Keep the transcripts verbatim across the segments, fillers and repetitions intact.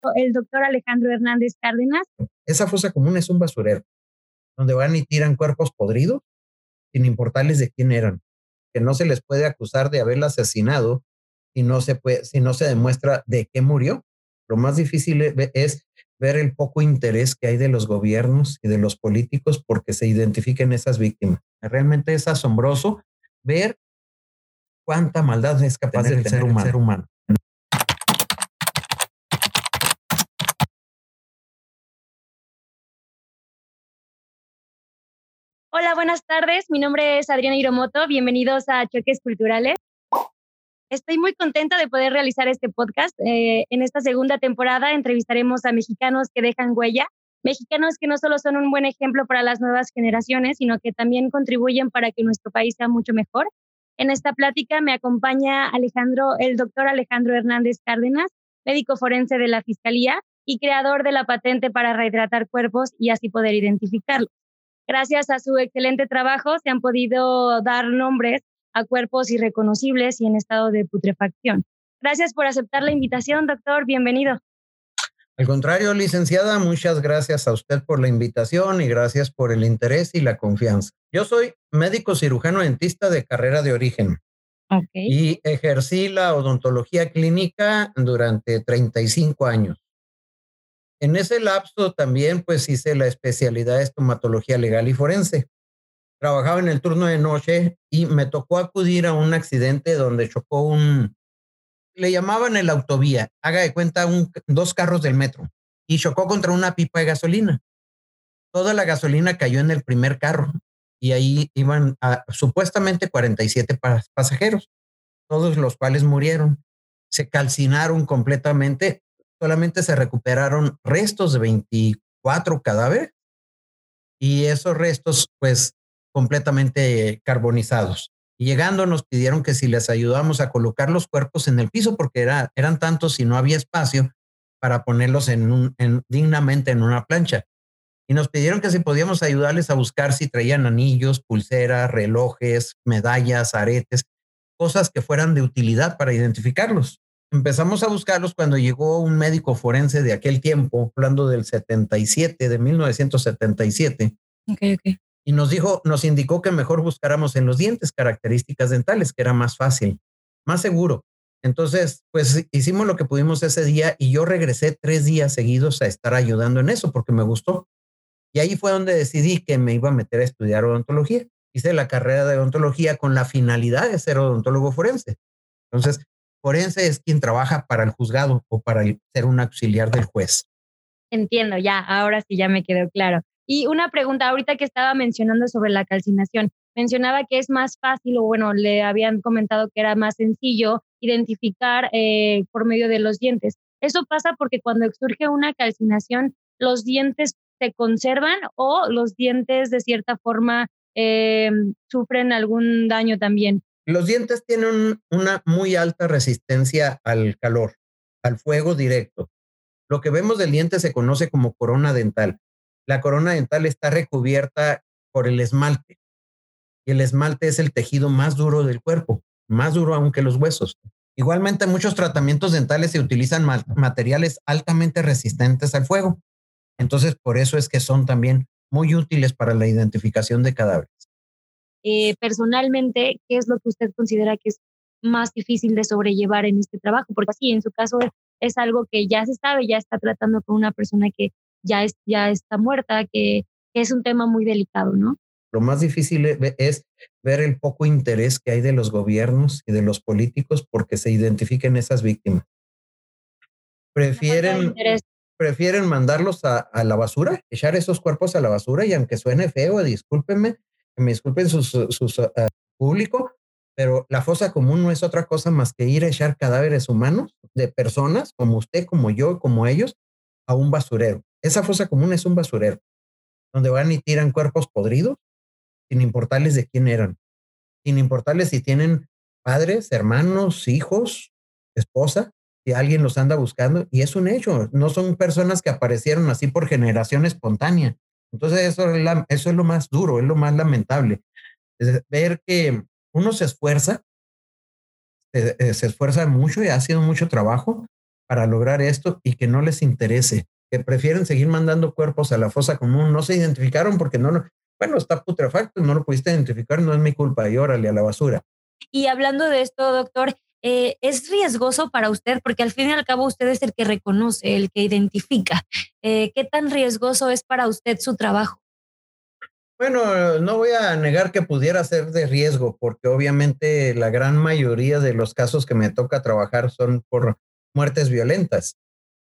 el doctor Alejandro Hernández Cárdenas. Esa fosa común es un basurero, donde van y tiran cuerpos podridos, sin importarles de quién eran, que no se les puede acusar de haberla asesinado si no se puede, si no se demuestra de qué murió. Lo más difícil es ver el poco interés que hay de los gobiernos y de los políticos porque se identifiquen esas víctimas. Realmente es asombroso ver cuánta maldad es capaz de tener el ser humano. Hola, buenas tardes. Mi nombre es Adriana Hiromoto. Bienvenidos a Choques Culturales. Estoy muy contenta de poder realizar este podcast. Eh, en esta segunda temporada entrevistaremos a mexicanos que dejan huella, mexicanos que no solo son un buen ejemplo para las nuevas generaciones, sino que también contribuyen para que nuestro país sea mucho mejor. En esta plática me acompaña Alejandro, el doctor Alejandro Hernández Cárdenas, médico forense de la Fiscalía y creador de la patente para retratar cuerpos y así poder identificarlos. Gracias a su excelente trabajo se han podido dar nombres a cuerpos irreconocibles y en estado de putrefacción. Gracias por aceptar la invitación, doctor. Bienvenido. Al contrario, licenciada, muchas gracias a usted por la invitación y gracias por el interés y la confianza. Yo soy médico cirujano dentista de carrera de origen. Okay. Y ejercí la odontología clínica durante treinta y cinco años. En ese lapso también pues hice la especialidad de estomatología legal y forense. Trabajaba en el turno de noche y me tocó acudir a un accidente donde chocó un, le llamaban el autovía, haga de cuenta un, dos carros del metro y chocó contra una pipa de gasolina. Toda la gasolina cayó en el primer carro y ahí iban a, supuestamente cuarenta y siete pasajeros, todos los cuales murieron. Se calcinaron completamente. Solamente se recuperaron restos de veinticuatro cadáveres y esos restos pues completamente carbonizados. Y llegando nos pidieron que si les ayudábamos a colocar los cuerpos en el piso porque era, eran tantos y no había espacio para ponerlos en un, en, dignamente en una plancha. Y nos pidieron que si podíamos ayudarles a buscar si traían anillos, pulseras, relojes, medallas, aretes, cosas que fueran de utilidad para identificarlos. Empezamos a buscarlos cuando llegó un médico forense de aquel tiempo, hablando del setenta y siete, de mil novecientos setenta y siete. Okay, okay. Y nos dijo, nos indicó que mejor buscáramos en los dientes características dentales, que era más fácil, más seguro. Entonces, pues hicimos lo que pudimos ese día y yo regresé tres días seguidos a estar ayudando en eso porque me gustó. Y ahí fue donde decidí que me iba a meter a estudiar odontología. Hice la carrera de odontología con la finalidad de ser odontólogo forense. Entonces, forense es quien trabaja para el juzgado o para el, ser un auxiliar del juez. Entiendo, ya, ahora sí ya me quedó claro. Y una pregunta, ahorita que estaba mencionando sobre la calcinación, mencionaba que es más fácil, o bueno, le habían comentado que era más sencillo identificar eh, por medio de los dientes. ¿Eso pasa porque cuando surge una calcinación, los dientes se conservan o los dientes de cierta forma eh, sufren algún daño también? Los dientes tienen una muy alta resistencia al calor, al fuego directo. Lo que vemos del diente se conoce como corona dental. La corona dental está recubierta por el esmalte. Y el esmalte es el tejido más duro del cuerpo, más duro aún que los huesos. Igualmente, en muchos tratamientos dentales se utilizan ma- materiales altamente resistentes al fuego. Entonces, por eso es que son también muy útiles para la identificación de cadáveres. Eh, personalmente, ¿qué es lo que usted considera que es más difícil de sobrellevar en este trabajo? Porque sí, en su caso es algo que ya se sabe, ya está tratando con una persona que ya, es, ya está muerta, que, que es un tema muy delicado, ¿no? Lo más difícil es ver el poco interés que hay de los gobiernos y de los políticos porque se identifiquen esas víctimas. Prefieren, prefieren mandarlos a, a la basura, echar esos cuerpos a la basura y aunque suene feo, discúlpenme, que me disculpen sus, sus uh, público, pero la fosa común no es otra cosa más que ir a echar cadáveres humanos de personas como usted, como yo, como ellos, a un basurero. Esa fosa común es un basurero, donde van y tiran cuerpos podridos sin importarles de quién eran, sin importarles si tienen padres, hermanos, hijos, esposa, si alguien los anda buscando, y es un hecho, no son personas que aparecieron así por generación espontánea. Entonces eso es, la, eso es lo más duro, es lo más lamentable, es ver que uno se esfuerza, se, se esfuerza mucho y ha sido mucho trabajo para lograr esto y que no les interese, que prefieren seguir mandando cuerpos a la fosa común. No se identificaron porque no, no bueno, está putrefacto, no lo pudiste identificar, no es mi culpa, y órale a la basura. Y hablando de esto, doctor, eh, ¿es riesgoso para usted? Porque al fin y al cabo usted es el que reconoce, el que identifica. Eh, ¿Qué tan riesgoso es para usted su trabajo? Bueno, no voy a negar que pudiera ser de riesgo, porque obviamente la gran mayoría de los casos que me toca trabajar son por muertes violentas.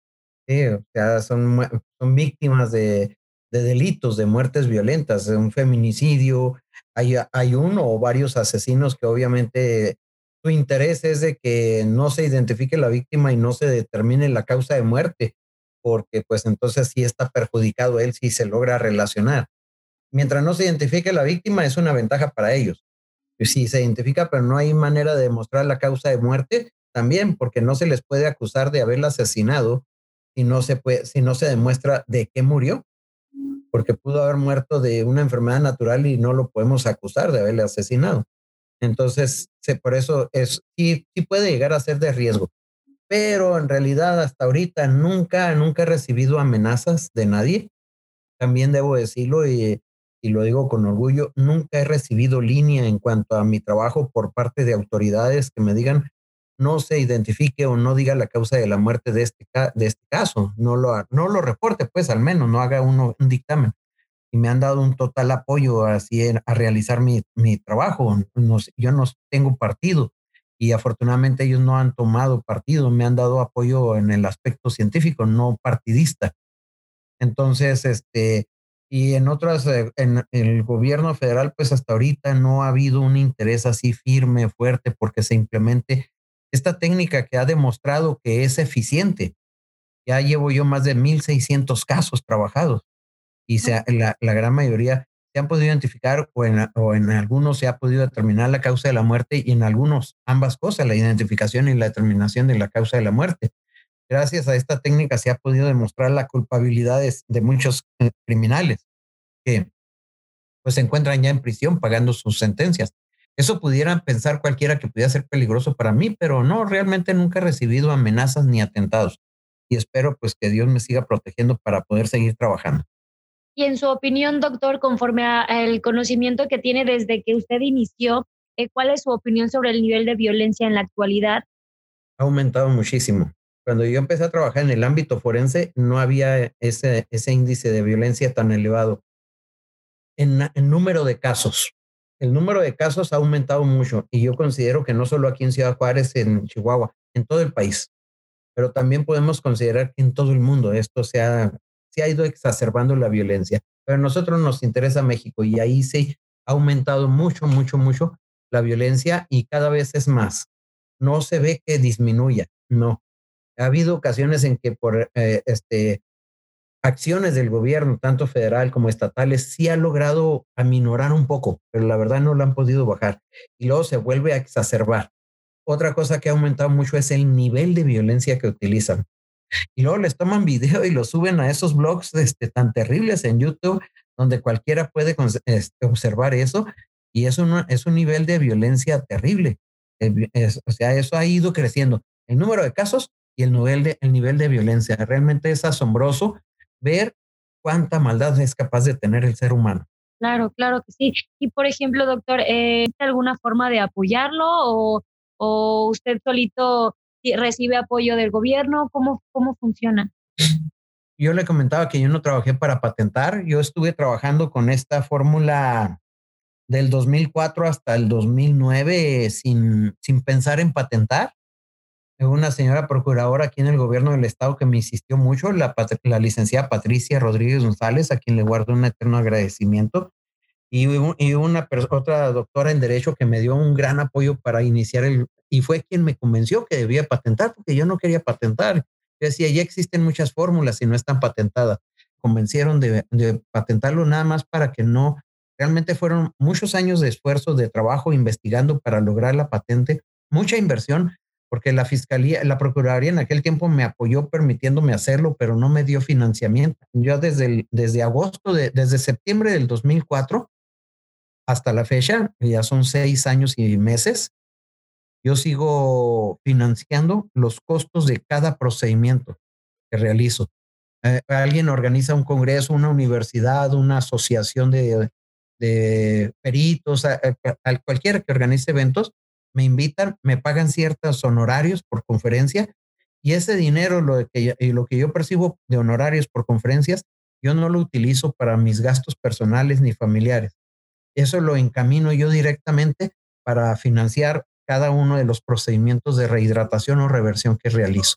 Sí, o sea, son, son víctimas de, de delitos, de muertes violentas, de un feminicidio. Hay, hay uno o varios asesinos que obviamente su interés es de que no se identifique la víctima y no se determine la causa de muerte, porque pues entonces sí está perjudicado él si se logra relacionar. Mientras no se identifique la víctima es una ventaja para ellos. Si se identifica pero no hay manera de demostrar la causa de muerte, también porque no se les puede acusar de haberla asesinado si no se puede, si no se demuestra de qué murió, porque pudo haber muerto de una enfermedad natural y no lo podemos acusar de haberle asesinado. Entonces, se, por eso es, sí, sí puede llegar a ser de riesgo, pero en realidad hasta ahorita nunca, nunca he recibido amenazas de nadie. También debo decirlo y, y lo digo con orgullo, nunca he recibido línea en cuanto a mi trabajo por parte de autoridades que me digan no se identifique o no diga la causa de la muerte de este, de este caso, no lo, no lo reporte, pues al menos no haga uno un dictamen. Y me han dado un total apoyo así a realizar mi, mi trabajo. No, yo no tengo partido y afortunadamente ellos no han tomado partido, me han dado apoyo en el aspecto científico, no partidista. Entonces, este, y en otras, eh, en, en el gobierno federal, pues hasta ahorita no ha habido un interés así firme, fuerte, porque se implemente esta técnica que ha demostrado que es eficiente. Ya llevo yo más de mil seiscientos casos trabajados y se, la, la gran mayoría se han podido identificar o en, o en algunos se ha podido determinar la causa de la muerte y en algunos ambas cosas, la identificación y la determinación de la causa de la muerte. Gracias a esta técnica se ha podido demostrar la culpabilidad de, de muchos eh, criminales que pues se encuentran ya en prisión pagando sus sentencias. Eso pudiera pensar cualquiera que pudiera ser peligroso para mí, pero no, realmente nunca he recibido amenazas ni atentados y espero pues que Dios me siga protegiendo para poder seguir trabajando. Y en su opinión, doctor, conforme al conocimiento que tiene desde que usted inició, eh, ¿cuál es su opinión sobre el nivel de violencia en la actualidad? Ha aumentado muchísimo. Cuando yo empecé a trabajar en el ámbito forense, no había ese, ese índice de violencia tan elevado. En, en número de casos, el número de casos ha aumentado mucho y yo considero que no solo aquí en Ciudad Juárez, en Chihuahua, en todo el país, pero también podemos considerar que en todo el mundo esto se ha, se ha ido exacerbando la violencia. Pero a nosotros nos interesa México y ahí sí ha aumentado mucho, mucho, mucho la violencia y cada vez es más. No se ve que disminuya, no. Ha habido ocasiones en que por eh, este, acciones del gobierno, tanto federal como estatales, sí ha logrado aminorar un poco, pero la verdad no lo han podido bajar. Y luego se vuelve a exacerbar. Otra cosa que ha aumentado mucho es el nivel de violencia que utilizan. Y luego les toman video y lo suben a esos blogs este, tan terribles en YouTube, donde cualquiera puede este, observar eso. Y es un, es un nivel de violencia terrible. Es, o sea, eso ha ido creciendo. El número de casos y el nivel de, el nivel de violencia. Realmente es asombroso ver cuánta maldad es capaz de tener el ser humano. Claro, claro que sí. Y por ejemplo, doctor, ¿eh, ¿hay alguna forma de apoyarlo o, o usted solito recibe apoyo del gobierno? ¿Cómo, cómo funciona? Yo le comentaba que yo no trabajé para patentar. Yo estuve trabajando con esta fórmula del dos mil cuatro hasta el dos mil nueve sin, sin pensar en patentar. Una señora procuradora aquí en el gobierno del estado que me insistió mucho, la, la licenciada Patricia Rodríguez González, a quien le guardo un eterno agradecimiento, y, y una otra doctora en Derecho que me dio un gran apoyo para iniciar el, y fue quien me convenció que debía patentar, porque yo no quería patentar. Yo decía, ya existen muchas fórmulas y no están patentadas. Convencieron de, de patentarlo nada más para que no, realmente fueron muchos años de esfuerzo, de trabajo, investigando para lograr la patente, mucha inversión, porque la fiscalía, la procuraduría en aquel tiempo me apoyó permitiéndome hacerlo, pero no me dio financiamiento. Yo desde, el, desde agosto, de, desde septiembre del dos mil cuatro hasta la fecha, ya son seis años y meses, yo sigo financiando los costos de cada procedimiento que realizo. Eh, alguien organiza un congreso, una universidad, una asociación de, de peritos, a, a, a cualquiera que organice eventos, me invitan, me pagan ciertos honorarios por conferencia y ese dinero, lo que, lo que yo percibo de honorarios por conferencias, yo no lo utilizo para mis gastos personales ni familiares. Eso lo encamino yo directamente para financiar cada uno de los procedimientos de rehidratación o reversión que realizo.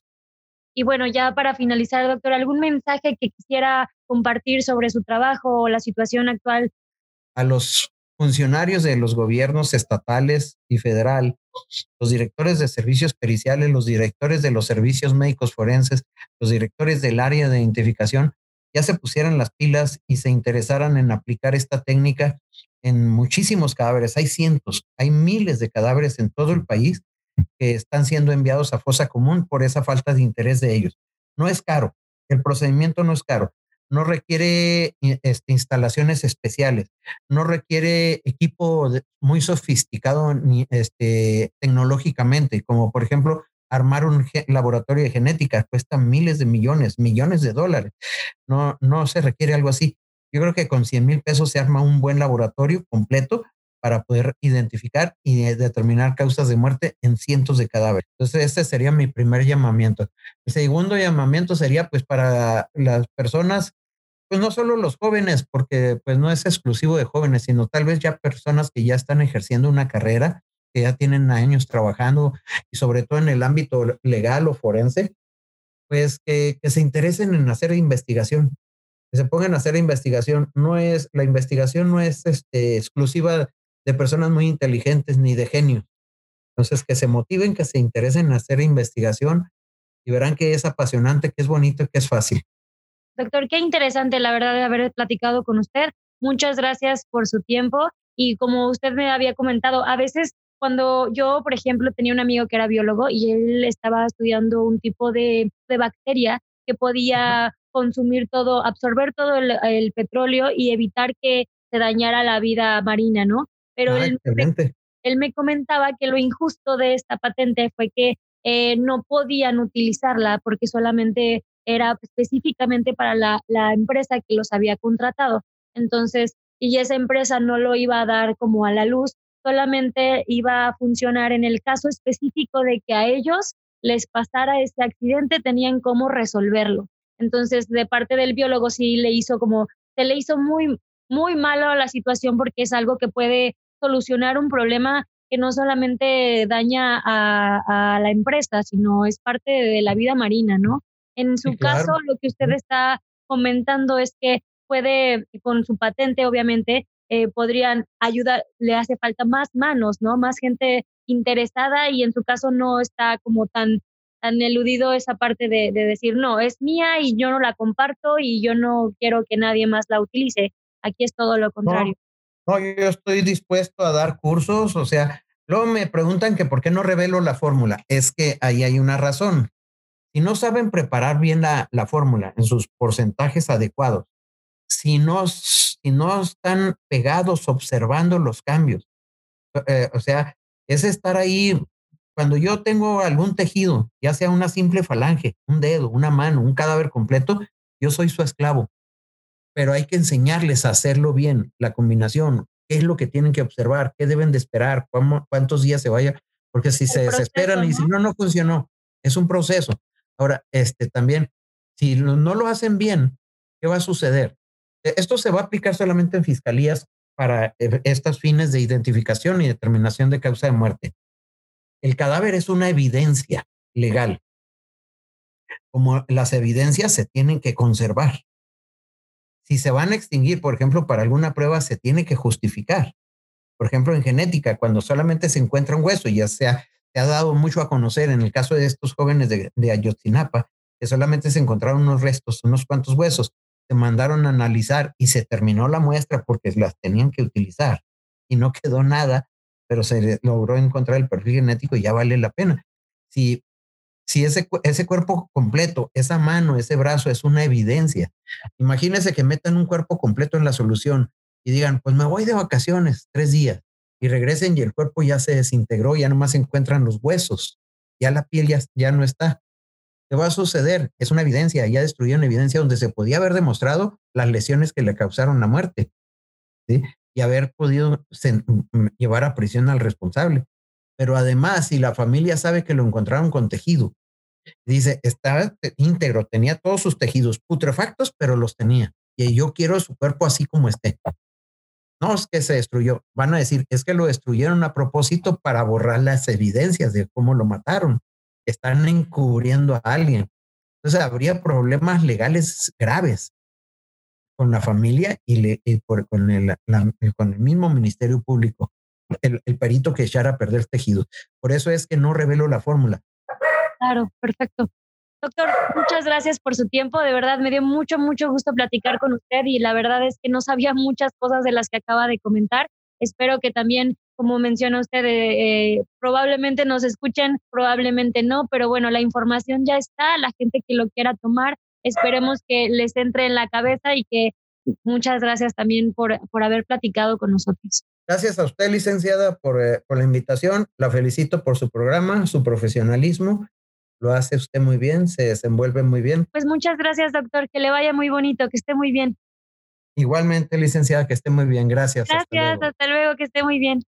Y bueno, ya para finalizar, doctor, ¿algún mensaje que quisiera compartir sobre su trabajo o la situación actual? A los funcionarios de los gobiernos estatales y federal, los directores de servicios periciales, los directores de los servicios médicos forenses, los directores del área de identificación, ya se pusieran las pilas y se interesaran en aplicar esta técnica en muchísimos cadáveres. Hay cientos, hay miles de cadáveres en todo el país que están siendo enviados a fosa común por esa falta de interés de ellos. No es caro, el procedimiento no es caro, no requiere este, instalaciones especiales, no requiere equipo de, muy sofisticado ni, este, tecnológicamente, como por ejemplo armar un laboratorio de genética, cuesta miles de millones, millones de dólares. No, no se requiere algo así. Yo creo que con cien mil pesos se arma un buen laboratorio completo para poder identificar y determinar causas de muerte en cientos de cadáveres. Entonces, este sería mi primer llamamiento. El segundo llamamiento sería pues para las personas, pues no solo los jóvenes, porque pues no es exclusivo de jóvenes, sino tal vez ya personas que ya están ejerciendo una carrera, que ya tienen años trabajando y sobre todo en el ámbito legal o forense, pues que, que se interesen en hacer investigación, que se pongan a hacer investigación. No es, la investigación no es este, exclusiva de personas muy inteligentes ni de genios. Entonces, que se motiven, que se interesen en hacer investigación y verán que es apasionante, que es bonito y que es fácil. Doctor, qué interesante, la verdad, de haber platicado con usted. Muchas gracias por su tiempo. Y como usted me había comentado, a veces cuando yo, por ejemplo, tenía un amigo que era biólogo y él estaba estudiando un tipo de, de bacteria que podía consumir todo, absorber todo el, el petróleo y evitar que se dañara la vida marina, ¿no? Pero Ah, él, excelente. él me comentaba que lo injusto de esta patente fue que eh, no podían utilizarla porque solamente era específicamente para la, la empresa que los había contratado. Entonces, y esa empresa no lo iba a dar como a la luz, solamente iba a funcionar en el caso específico de que a ellos les pasara ese accidente, tenían cómo resolverlo. Entonces, de parte del biólogo sí le hizo como, se le hizo muy, muy malo la situación porque es algo que puede solucionar un problema que no solamente daña a, a la empresa, sino es parte de la vida marina, ¿no? En su Sí, caso, claro. lo que usted está comentando es que puede, con su patente, obviamente, eh, podrían ayudar, le hace falta más manos, ¿no? Más gente interesada y en su caso no está como tan, tan eludido esa parte de, de decir, no, es mía y yo no la comparto y yo no quiero que nadie más la utilice. Aquí es todo lo contrario. No, no, yo estoy dispuesto a dar cursos, o sea, luego me preguntan que por qué no revelo la fórmula. Es que ahí hay una razón. Si no saben preparar bien la, la fórmula en sus porcentajes adecuados, si no, si no están pegados observando los cambios, eh, o sea, es estar ahí. Cuando yo tengo algún tejido, ya sea una simple falange, un dedo, una mano, un cadáver completo, yo soy su esclavo, pero hay que enseñarles a hacerlo bien, la combinación, qué es lo que tienen que observar, qué deben de esperar, cómo, cuántos días se vaya, porque si El se proceso, desesperan y si ¿no? no, no funcionó, es un proceso. Ahora, este también, si no no lo hacen bien, ¿qué va a suceder? E- Esto se va a aplicar solamente en fiscalías para eh, estos fines de identificación y determinación de causa de muerte. El cadáver es una evidencia legal, como las evidencias se tienen que conservar. Si se van a extinguir, por ejemplo, para alguna prueba, se tiene que justificar. Por ejemplo, en genética, cuando solamente se encuentra un hueso, ya sea, se ha dado mucho a conocer en el caso de estos jóvenes de, de Ayotzinapa, que solamente se encontraron unos restos, unos cuantos huesos, se mandaron a analizar y se terminó la muestra porque las tenían que utilizar y no quedó nada, pero se logró encontrar el perfil genético y ya vale la pena. Si si ese, ese cuerpo completo, esa mano, ese brazo es una evidencia. Imagínense que metan un cuerpo completo en la solución y digan, pues me voy de vacaciones tres días y regresen y el cuerpo ya se desintegró, ya nomás se encuentran los huesos, ya la piel ya, ya no está. ¿Qué va a suceder? Es una evidencia, ya destruyeron evidencia donde se podía haber demostrado las lesiones que le causaron la muerte, ¿sí? Y haber podido se, llevar a prisión al responsable. Pero además, si la familia sabe que lo encontraron con tejido, dice, estaba íntegro, tenía todos sus tejidos putrefactos, pero los tenía. Y yo quiero su cuerpo así como esté. No es que se destruyó. Van a decir, es que lo destruyeron a propósito para borrar las evidencias de cómo lo mataron. Están encubriendo a alguien. Entonces habría problemas legales graves con la familia y, le, y por, con, el, la, con el mismo Ministerio Público, el, el perito que echara a perder tejidos. Por eso es que no revelo la fórmula. Claro, perfecto. Doctor, muchas gracias por su tiempo. De verdad, me dio mucho, mucho gusto platicar con usted y la verdad es que no sabía muchas cosas de las que acaba de comentar. Espero que también, como menciona usted, eh, probablemente nos escuchen, probablemente no, pero bueno, la información ya está, la gente que lo quiera tomar, esperemos que les entre en la cabeza y que muchas gracias también por, por haber platicado con nosotros. Gracias a usted, licenciada, por, eh, por la invitación. La felicito por su programa, su profesionalismo. Lo hace usted muy bien, se desenvuelve muy bien. Pues muchas gracias, doctor. Que le vaya muy bonito, que esté muy bien. Igualmente, licenciada, que esté muy bien. Gracias. Gracias, hasta luego, hasta luego que esté muy bien.